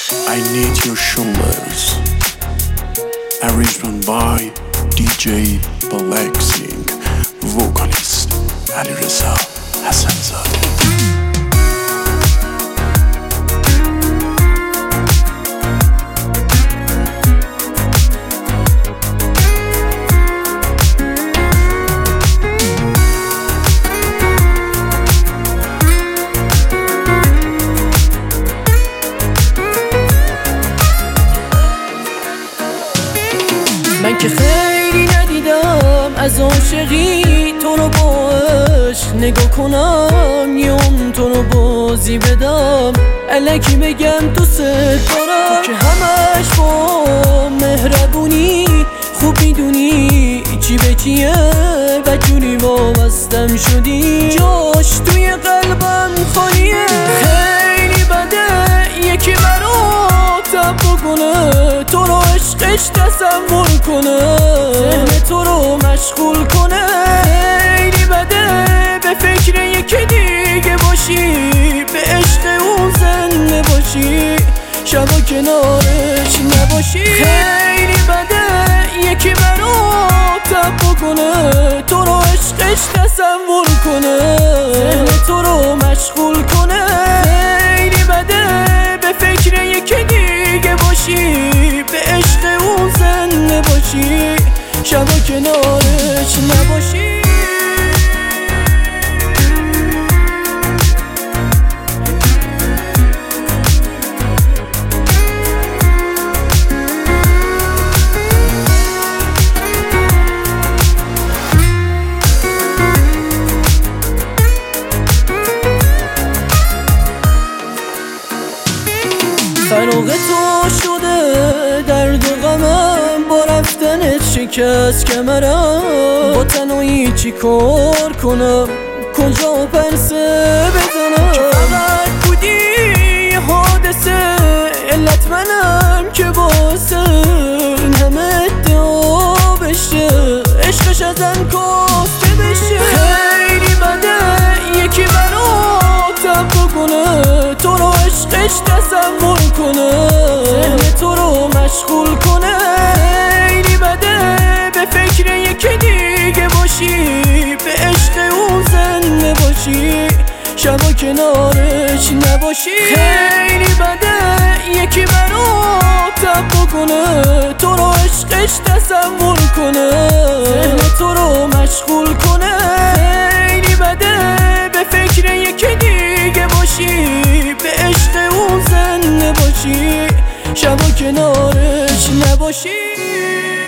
I need your shoulders. Arrangement by DJ Balexing. Vocalist Alireza Hassanzadeh. من که خیلی ندیدم از عاشقی تو رو با عشق نگاه کنم یه تو رو بازی بدم الکی بگم دوست دارم تو که همش با مهربونی خوب میدونی چی به چیه و جوری وابستم شدی جاش توی قلبم خالیه خیلی بده یکی براتم بکنه تو رو عشقش تصور کنه ذهن تو رو مشغول کنه خیلی بده به فکر یکی دیگه باشی به عشق اون زنده باشی شبا کنارش نباشی خیلی بده یکی براتم بکنه تو رو عشقش تصور کنه ذهن تو رو مشغول کنه خیلی بده به فکر یکی دیگه باشی به عشق اون زنده باشی شبا کنارش نباشی فراغ تو شده درد و غمم با رفتنت شکست کمرم با تنهایی چی کار کنم کجا پرسه بزنم که فقط بودی یه حادثه علت منم که واسه این همه ادعا بشه عشقش ازم کاسته بشه خیلی بده یکی براتم بکنه تو رو عشقش تصور کنه ذهن تو رو مشغول کنه خیلی بده به فکر یکی دیگه باشی به عشق اون زنده باشی شبا کنارش نباشی خیلی بده یکی براتم بکنه تو رو عشقش تصور کنه ذهن تو رو مشغول کنه خیلی بده به فکر یکی دیگه باشی به عشق اون زنده باشی شبا کنارش نباشی